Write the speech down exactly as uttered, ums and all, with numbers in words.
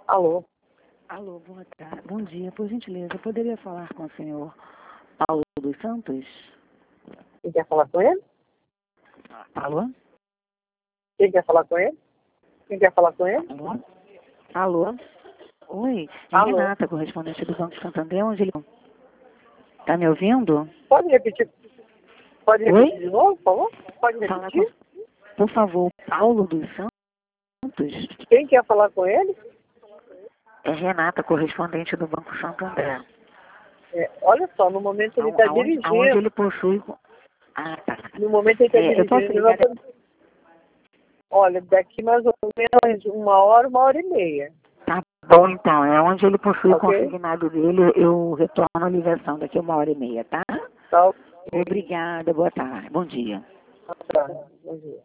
Alô? Alô, boa tarde. Bom dia. Por gentileza, eu poderia falar com o senhor Paulo dos Santos? Quem quer falar com ele? Alô? Quem quer falar com ele? Quem quer falar com ele? Alô? Alô? Oi, é Alô? Renata, correspondente do Banco Santander. Onde ele... Tá me ouvindo? Pode repetir? Pode repetir Oi? de novo, por favor? Pode Fala repetir? com... Por favor, Paulo dos Santos? Quem quer falar com ele? É Renata, correspondente do Banco Santander. É, olha só, no momento ele está Aonde, aonde dirigindo. ele possui... Ah, tá. No momento ele está É, eu posso dirigindo. ligar... Nós estamos- Olha, daqui mais ou menos uma hora, uma hora e meia. Tá bom, então. É onde ele possui o Ok? consignado dele. Eu retorno a ligação daqui a uma hora e meia, tá? Tá, ok. Obrigada, boa tarde. Bom dia. Tá, bom dia.